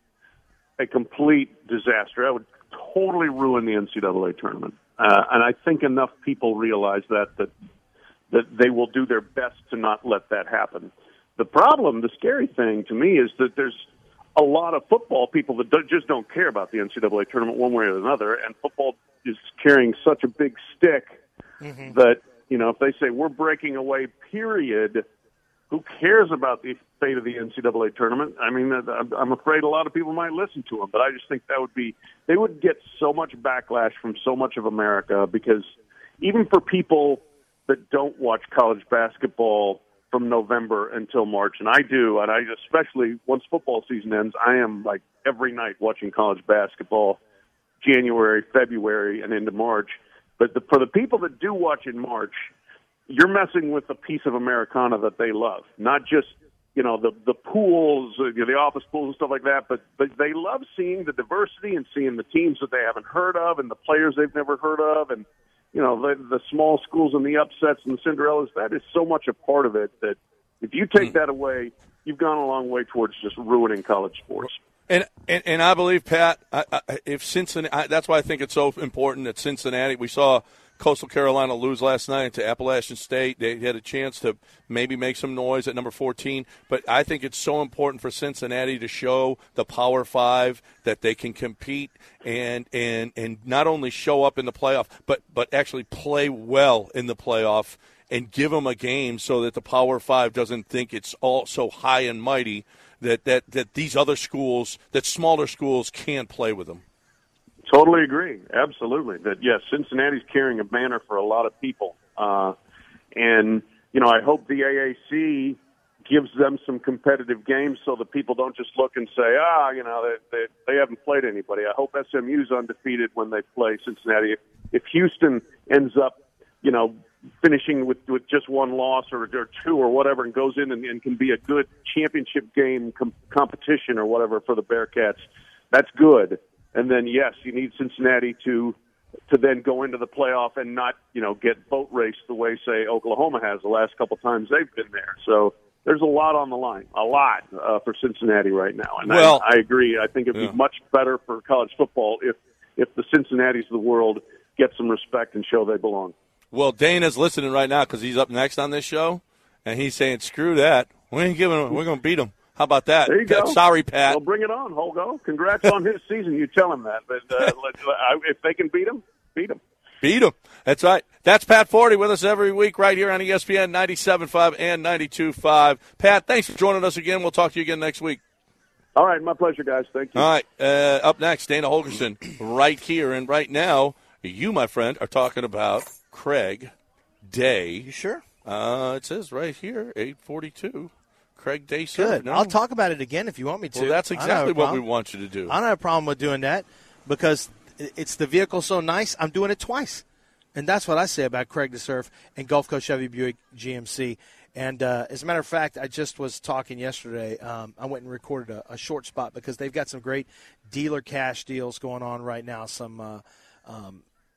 a complete disaster. That would totally ruin the N C double A tournament. Uh, and I think enough people realize that that that they will do their best to not let that happen. The problem, the scary thing to me, is that there's a lot of football people that do, just don't care about the N C double A tournament one way or another, and football is carrying such a big stick mm-hmm. that, you know, if they say we're breaking away, period, who cares about the fate of the N C double A tournament? I mean, I'm afraid a lot of people might listen to them, but I just think that would be, they would get so much backlash from so much of America, because even for people that don't watch college basketball from November until March, and I do, and I especially once football season ends, I am like every night watching college basketball, January, February, and into March. But the, for the people that do watch in March, you're messing with a piece of Americana that they love, not just, you know, the the pools, uh, the office pools and stuff like that, but, but they love seeing the diversity and seeing the teams that they haven't heard of and the players they've never heard of, and you know, the, the small schools and the upsets and the Cinderellas. That is so much a part of it that if you take that away, you've gone a long way towards just ruining college sports. And and, and I believe, Pat, I, I, if Cincinnati, I, that's why I think it's so important that Cincinnati, we saw Coastal Carolina lose last night to Appalachian State. They had a chance to maybe make some noise at number fourteen. But I think it's so important for Cincinnati to show the Power Five that they can compete and and, and not only show up in the playoff, but, but actually play well in the playoff and give them a game so that the Power Five doesn't think it's all so high and mighty that, that, that these other schools, that smaller schools can't play with them. Totally agree. Absolutely. That, yes, Cincinnati's carrying a banner for a lot of people. Uh, and, you know, I hope the A A C gives them some competitive games so that people don't just look and say, ah, you know, they, they, they haven't played anybody. I hope S M U's undefeated when they play Cincinnati. If, if Houston ends up, you know, finishing with, with just one loss or, or two or whatever and goes in and, and can be a good championship game com- competition or whatever for the Bearcats, that's good. And then, yes, you need Cincinnati to to then go into the playoff and not, you know, get boat raced the way, say, Oklahoma has the last couple times they've been there. So there's a lot on the line, a lot uh, for Cincinnati right now. And well, I, I agree. I think it would yeah. be much better for college football if, if the Cincinnatis of the world get some respect and show they belong. Well, Dana's listening right now because he's up next on this show, and he's saying, screw that. We ain't giving him, we're going to beat him. How about that? There you go. Sorry, Pat. Well, bring it on, Holgo. Congrats on his season. You tell him that. But uh, let, if they can beat him, beat him. Beat him. That's right. That's Pat Forty with us every week right here on E S P N ninety-seven point five and ninety-two point five. Pat, thanks for joining us again. We'll talk to you again next week. All right. My pleasure, guys. Thank you. All right. Uh, up next, Dana Holgerson right here. And right now, you, my friend, are talking about Craig Day. You sure? Uh, it says right here, eight forty-two. Craig Day served. Good. No. I'll talk about it again if you want me to. Well, that's exactly what we want you to do. I don't have a problem with doing that because it's the vehicle so nice, I'm doing it twice. And that's what I say about Craig DeSerf and Gulf Coast Chevy Buick G M C. And uh, as a matter of fact, I just was talking yesterday. Um, I went and recorded a, a short spot because they've got some great dealer cash deals going on right now, some uh, um,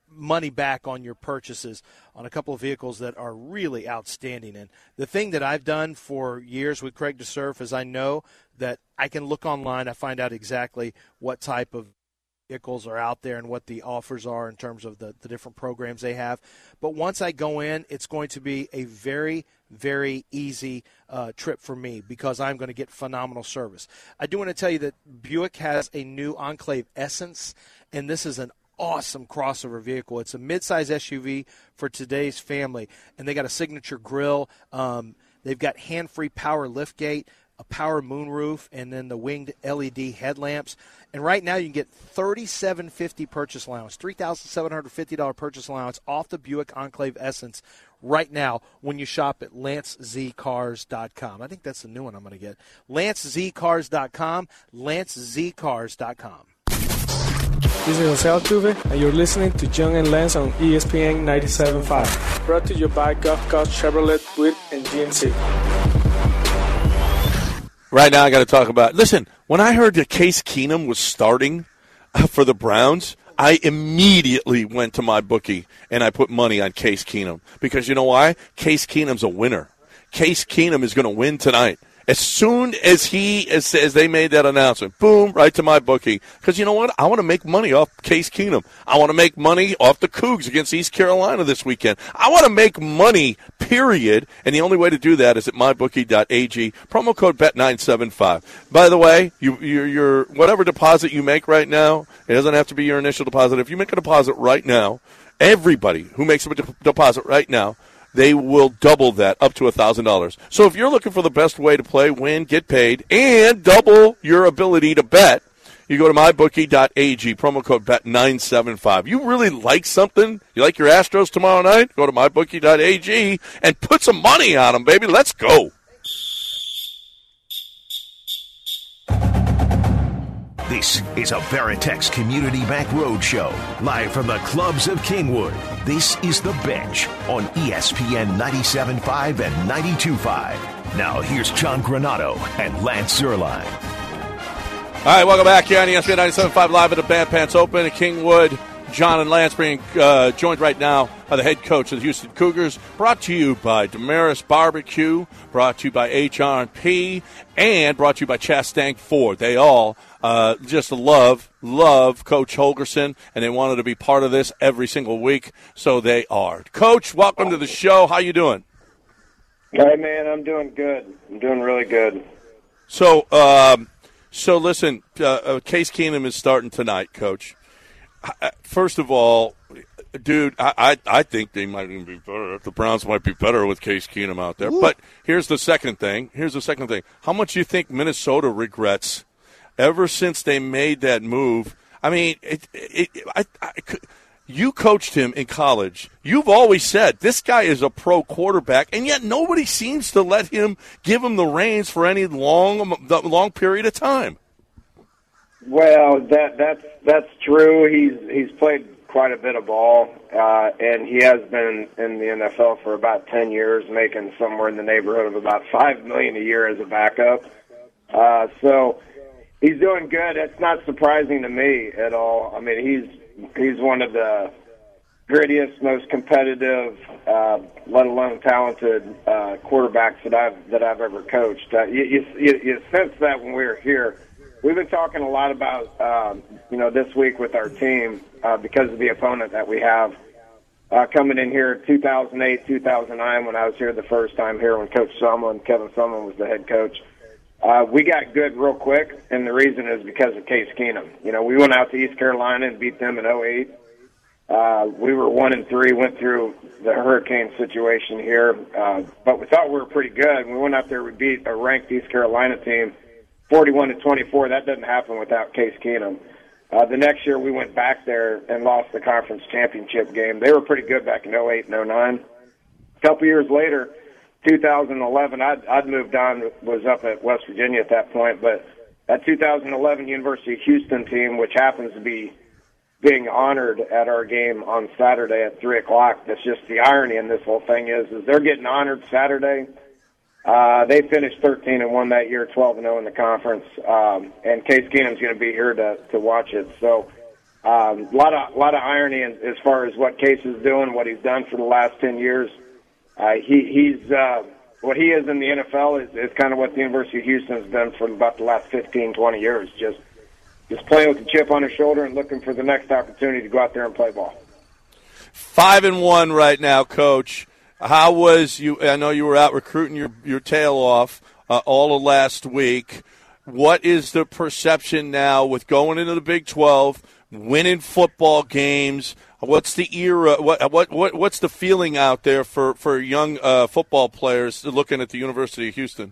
money back on your purchases on a couple of vehicles that are really outstanding. And the thing that I've done for years with Craig DeSurf is I know that I can look online. I find out exactly what type of vehicles are out there and what the offers are in terms of the, the different programs they have. But once I go in, it's going to be a very, very easy uh, trip for me because I'm going to get phenomenal service. I do want to tell you that Buick has a new Enclave Essence, and this is an awesome crossover vehicle. It's a midsize S U V for today's family, and they got a signature grille. Um, they've got hand-free power liftgate, a power moonroof, and then the winged L E D headlamps. And right now you can get thirty-seven fifty purchase allowance, three thousand seven hundred fifty dollars purchase allowance off the Buick Enclave Essence right now when you shop at lance z cars dot com. I think that's the new one I'm going to get. lance z cars dot com, lance z cars dot com. This is Jose Altuve, and you're listening to John and Lance on E S P N ninety-seven point five. Brought to you by Gulf Coast Chevrolet, Buick, and G M C. Right now I got to talk about, listen, when I heard that Case Keenum was starting for the Browns, I immediately went to my bookie and I put money on Case Keenum. Because you know why? Case Keenum's a winner. Case Keenum is going to win tonight. As soon as he, as, as they made that announcement, boom, right to my bookie. Because you know what? I want to make money off Case Keenum. I want to make money off the Cougs against East Carolina this weekend. I want to make money, period. And the only way to do that is at my bookie dot a g. Promo code B E T nine seven five. By the way, you, your, your whatever deposit you make right now, it doesn't have to be your initial deposit. If you make a deposit right now, everybody who makes a de- deposit right now, they will double that up to one thousand dollars. So if you're looking for the best way to play, win, get paid, and double your ability to bet, you go to my bookie dot a g, promo code B E T nine seven five. You really like something? You like your Astros tomorrow night? Go to my bookie dot a g and put some money on them, baby. Let's go. This is a Veritex Community Bank Roadshow, live from the clubs of Kingwood. This is The Bench on E S P N ninety-seven point five and ninety-two point five. Now here's John Granato and Lance Zierlein. All right, welcome back here on E S P N ninety-seven point five, live at the Bad Pants Open at Kingwood. John and Lance being uh, joined right now by the head coach of the Houston Cougars, brought to you by Damaris Barbecue, brought to you by H R and P, and brought to you by Chastang Ford. They all uh, just love, love Coach Holgerson, and they wanted to be part of this every single week, so they are. Coach, welcome to the show. How you doing? Hey, man, I'm doing good. I'm doing really good. So, um, so listen, uh, uh, Case Keenum is starting tonight, Coach. First of all, dude, I, I I think they might even be better. The Browns might be better with Case Keenum out there. Ooh. But here's the second thing. Here's the second thing. How much do you think Minnesota regrets ever since they made that move? I mean, it, it, I, I, you coached him in college. You've always said this guy is a pro quarterback, and yet nobody seems to let him give him the reins for any long, long period of time. Well, that that's that's true. He's he's played quite a bit of ball, uh, and he has been in the N F L for about ten years, making somewhere in the neighborhood of about five million a year as a backup. Uh, so he's doing good. It's not surprising to me at all. I mean, he's he's one of the grittiest, most competitive, uh, let alone talented uh, quarterbacks that I've that I've ever coached. Uh, you, you you sense that when we were here. We've been talking a lot about, um, you know, this week with our team uh, because of the opponent that we have uh, coming in here two thousand eight, two thousand nine when I was here the first time here when Coach Sumlin, Kevin Sumlin was the head coach. Uh, we got good real quick, and the reason is because of Case Keenum. You know, we went out to East Carolina and beat them in oh eight. Uh, we were one and three, went through the hurricane situation here, uh, but we thought we were pretty good. We went out there, we beat a ranked East Carolina team forty-one to twenty-four. That doesn't happen without Case Keenum. Uh, the next year we went back there and lost the conference championship game. They were pretty good back in oh eight and oh nine. A couple years later, two thousand eleven, I'd, I'd moved on, was up at West Virginia at that point, but that two thousand eleven University of Houston team, which happens to be being honored at our game on Saturday at three o'clock, that's just the irony in this whole thing is, is they're getting honored Saturday. Uh, they finished thirteen and one that year, twelve and oh in the conference, um, and Case Keenum's going to be here to, to watch it. So Um, a lot of a lot of irony in, as far as what Case is doing, what he's done for the last ten years. Uh, he, he's uh, what he is in the N F L is, is kind of what the University of Houston has done for about the last fifteen, twenty years. Just just playing with the chip on his shoulder and looking for the next opportunity to go out there and play ball. Five and one right now, Coach. How was you? I know you were out recruiting your your tail off uh, all of last week. What is the perception now with going into the Big twelve? Winning football games, what's the era? What what what what's the feeling out there for for young uh, football players looking at the University of Houston?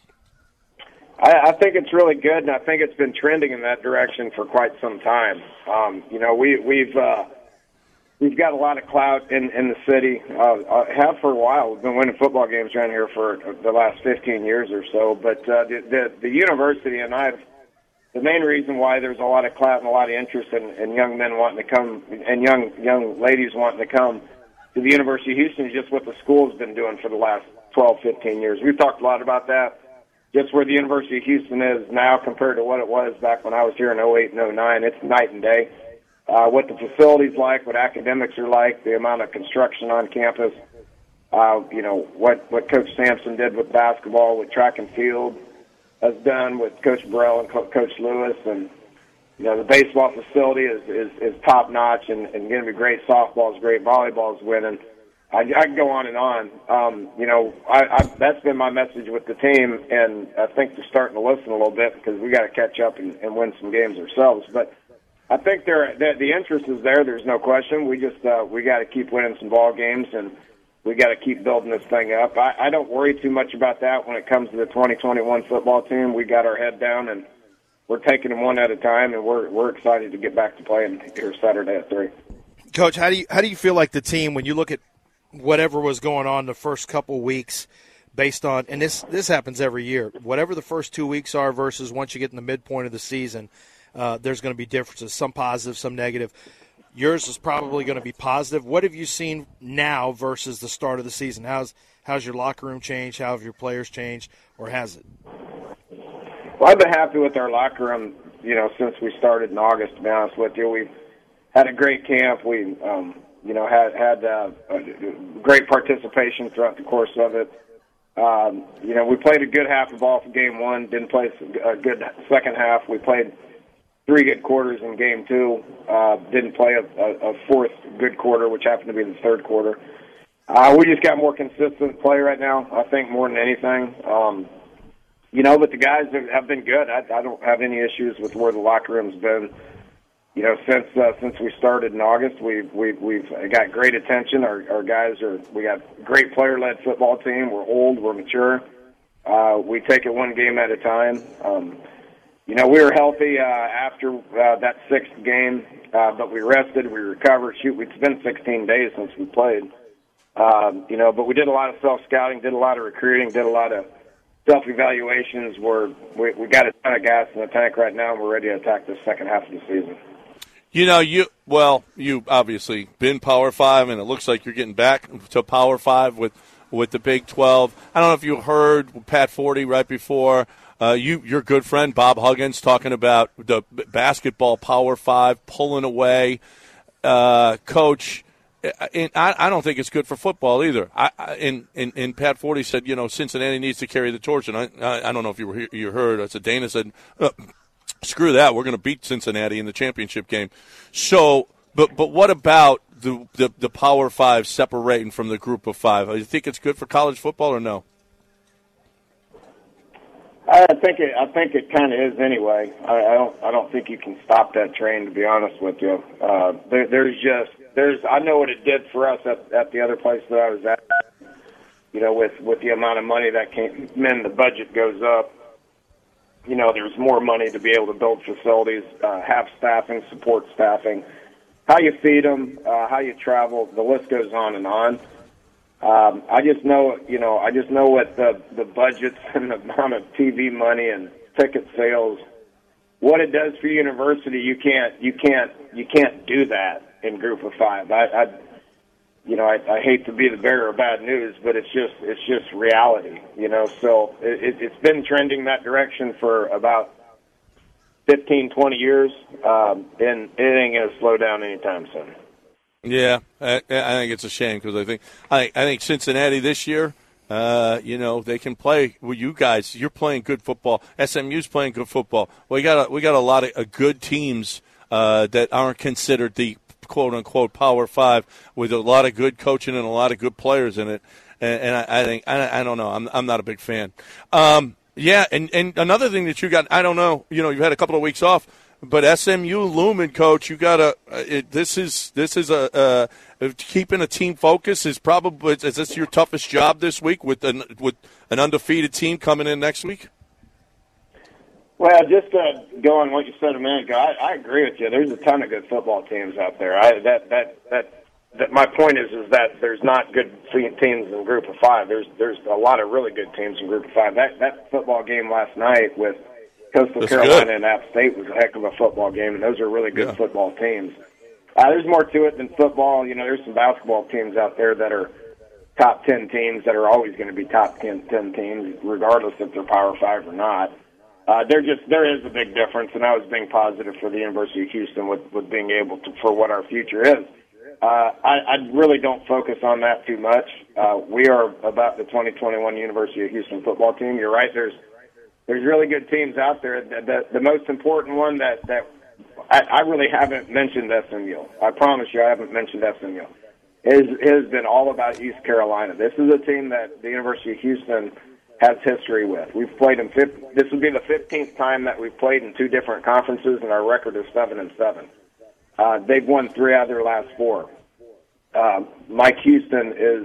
I, I think it's really good, and I think it's been trending in that direction for quite some time. Um, you know, we we've uh, we've got a lot of clout in in the city. Uh, have for a while. We've been winning football games around here for the last fifteen years or so. But uh, the, the the university, and I've. The main reason why there's a lot of clout and a lot of interest in, in young men wanting to come and young young ladies wanting to come to the University of Houston is just what the school's been doing for the last twelve, fifteen years. We've talked a lot about that, just where the University of Houston is now compared to what it was back when I was here in oh eight and oh nine. It's night and day. Uh, what the facilities like, what academics are like, the amount of construction on campus, uh, you know, what, what Coach Sampson did with basketball, with track and field, has done with Coach Burrell and Co- Coach Lewis, and you know the baseball facility is is, is top notch, and, and going to be great. Softball is great, volleyball is winning. I, I can go on and on. Um, you know, I, I, that's been my message with the team, and I think they're starting to listen a little bit because we got to catch up and, and win some games ourselves. But I think there the, the interest is there. There's no question. We just uh, we got to keep winning some ball games, and we got to keep building this thing up. I, I don't worry too much about that when it comes to the twenty twenty-one football team. We got our head down, and we're taking them one at a time, and we're we're excited to get back to playing here Saturday at three. Coach, how do you how do you feel like the team when you look at whatever was going on the first couple weeks, based on and this this happens every year. Whatever the first two weeks are versus once you get in the midpoint of the season, uh, there's going to be differences. Some positive, some negative. Yours is probably going to be positive. What have you seen now versus the start of the season? How's how's your locker room changed? How have your players changed, or has it? Well, I've been happy with our locker room, you know, since we started in August. To be honest with you, we've had a great camp. We, um, you know, had had uh, great participation throughout the course of it. Um, you know, we played a good half of ball for game one. Didn't play a good second half. We played three good quarters in game two. Uh, didn't play a, a, a fourth good quarter, which happened to be the third quarter. Uh, we just got more consistent play right now, I think, more than anything. Um, you know, but the guys have, have been good. I, I don't have any issues with where the locker room's been. You know, since uh, since we started in August, we've we've we've got great attention. Our our guys are we got a great player-led football team. We're old, we're mature. Uh, we take it one game at a time. Um, You know, we were healthy uh, after uh, that sixth game, uh, but we rested, we recovered. Shoot, it's been sixteen days since we played. Um, you know, but we did a lot of self-scouting, did a lot of recruiting, did a lot of self-evaluations. We're, we we got a ton of gas in the tank right now, and we're ready to attack the second half of the season. You know, you well, you obviously been Power Five, and it looks like you're getting back to Power Five with with the Big twelve. I don't know if you heard Pat Forty right before. Uh, you, your good friend Bob Huggins talking about the basketball Power Five pulling away. Uh, Coach, I, I don't think it's good for football either. I, I, and, and, and Pat Forty said, you know, Cincinnati needs to carry the torch. And I, I, I don't know if you were you heard. I said Dana said, uh, screw that. We're going to beat Cincinnati in the championship game. So, but but what about the, the the Power Five separating from the Group of Five? Do you think it's good for college football or no? I think it. I think it kind of is anyway. I, I don't. I don't think you can stop that train. To be honest with you, uh, there, there's just there's. I know what it did for us at, at the other place that I was at. You know, with with the amount of money that came in, the budget goes up. You know, there's more money to be able to build facilities, uh, have staffing, support staffing, how you feed them, uh, how you travel. The list goes on and on. Um, I just know, you know, I just know what the, the budgets and the amount of T V money and ticket sales, what it does for university. You can't, you can't, you can't do that in Group of Five. I, I you know, I, I hate to be the bearer of bad news, but it's just, it's just reality, you know. So it, it, it's been trending that direction for about fifteen, twenty years, um, and it ain't going to slow down anytime soon. Yeah, I, I think it's a shame because I think I, I think Cincinnati this year, uh, you know, they can play. Well, you guys, you're playing good football. S M U's playing good football. We got a, we got a lot of uh, good teams uh, that aren't considered the quote unquote Power Five with a lot of good coaching and a lot of good players in it. And, and I, I think I, I don't know. I'm I'm not a big fan. Um, yeah, and, and another thing that you got, I don't know. You know, you've had a couple of weeks off. But S M U Lumen, coach, you gotta. Uh, this is this is a uh, keeping a team focus is probably is this your toughest job this week with an with an undefeated team coming in next week? Well, just uh, go on what you said a minute ago. I, I agree with you. There's a ton of good football teams out there. I, that that that that my point is is that there's not good teams in Group of Five. There's there's a lot of really good teams in Group of Five. That that football game last night with Coastal That's Carolina good. and App State was a heck of a football game, and those are really good yeah. football teams. Uh, there's more to it than football. You know, there's some basketball teams out there that are top ten teams that are always going to be top ten, ten teams, regardless if they're Power Five or not. Uh, there just there is a big difference, and I was being positive for the University of Houston with, with being able to for what our future is. Uh, I, I really don't focus on that too much. Uh, we are about the twenty twenty-one University of Houston football team. You're right. There's There's really good teams out there. The, the, the most important one that, that I, I really haven't mentioned S M U. I promise you I haven't mentioned S M U. It has been all about East Carolina. This is a team that the University of Houston has history with. We've played them. This would be the fifteenth time that we've played in two different conferences, and our record is seven and seven. Uh, they've won three out of their last four. Uh, Mike Houston is.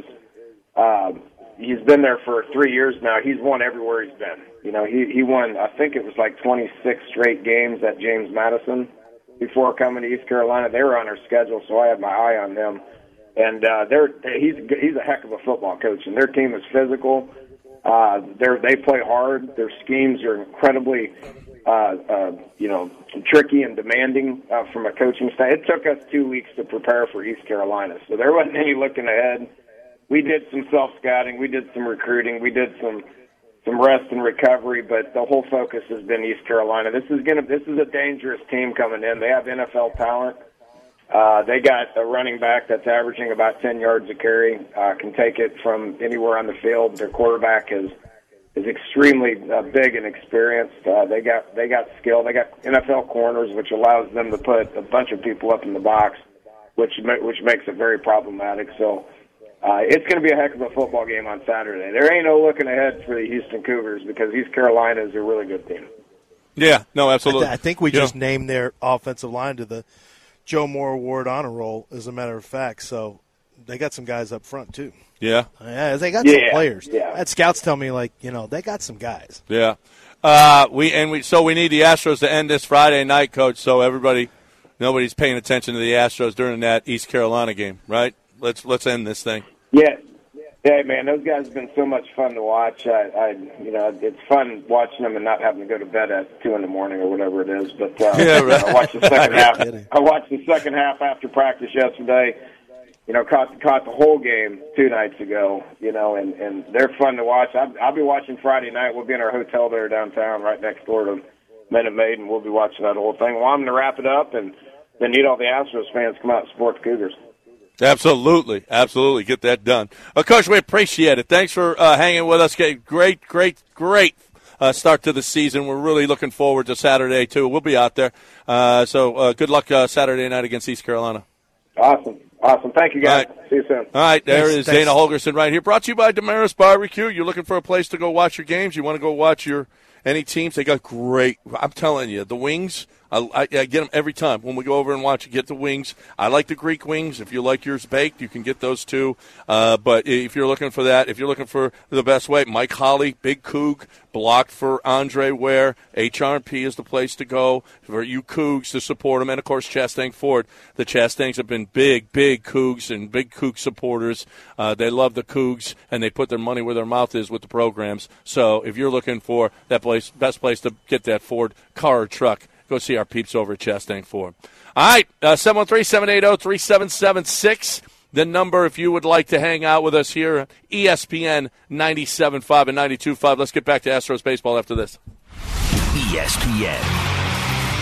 Uh, he's been there for three years now. He's won everywhere he's been. You know, he he won, I think it was like twenty-six straight games at James Madison before coming to East Carolina. They were on our schedule, so I had my eye on them. And uh, they're he's he's a heck of a football coach, and their team is physical. Uh, they they play hard. Their schemes are incredibly, uh, uh, you know, tricky and demanding uh, from a coaching staff. It took us two weeks to prepare for East Carolina, so there wasn't any looking ahead. We did some self-scouting. We did some recruiting. We did some some rest and recovery, but the whole focus has been East Carolina. This is gonna this is a dangerous team coming in. They have N F L talent. Uh, they got a running back that's averaging about ten yards a carry, uh, can take it from anywhere on the field. Their quarterback is is extremely uh, big and experienced. Uh, they got they got skill. They got N F L corners, which allows them to put a bunch of people up in the box, which which makes it very problematic. So. Uh, it's going to be a heck of a football game on Saturday. There ain't no looking ahead for the Houston Cougars because East Carolina is a really good team. Yeah, no, absolutely. I, th- I think we you just know. named their offensive line to the Joe Moore Award honor roll, as a matter of fact. So they got some guys up front, too. Yeah. Yeah, they got yeah, some players. Yeah. I had scouts tell me, like, you know, they got some guys. Yeah. Uh, we and we so we need the Astros to end this Friday night, Coach, so everybody, nobody's paying attention to the Astros during that East Carolina game, right? Let's let's end this thing. Yeah, yeah, man. Those guys have been so much fun to watch. I, I, you know, it's fun watching them and not having to go to bed at two in the morning or whatever it is. But uh, yeah, right. I watched the second half. I watched the second half after practice yesterday. You know, caught caught the whole game two nights ago. You know, and and they're fun to watch. I'll, I'll be watching Friday night. We'll be in our hotel there downtown, right next door to Minute Maid, and we'll be watching that whole thing. Well, I'm going to wrap it up and. Then need all the Astros fans to come out and support the Cougars. Absolutely. Absolutely. Get that done. Uh, Coach, we appreciate it. Thanks for uh, hanging with us. Great, great, great uh, start to the season. We're really looking forward to Saturday, too. We'll be out there. Uh, so uh, good luck uh, Saturday night against East Carolina. Awesome. Awesome. Thank you, guys. Right. See you soon. All right. There thanks, is thanks. Dana Holgerson right here. Brought to you by Damaris Barbecue. You're looking for a place to go watch your games. You want to go watch your any teams. They got great. I'm telling you, the wings. I, I, I get them every time when we go over and watch it. Get the wings. I like the Greek wings. If you like yours baked, you can get those too. Uh, but if you're looking for that, if you're looking for the best way, Mike Holly, Big Coug, blocked for Andre Ware. H R P is the place to go for you Cougs to support them. And, of course, Chastang Ford. The Chastangs have been big, big Cougs and big Coug supporters. Uh, they love the Cougs, and they put their money where their mouth is with the programs. So if you're looking for that place, best place to get that Ford car or truck, go see our peeps over at Chastang Ford. All right, uh, seven one three, seven eight zero, three seven seven six. The number if you would like to hang out with us here at E S P N ninety-seven point five and ninety-two point five. Let's get back to Astros baseball after this. E S P N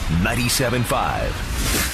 ninety-seven point five.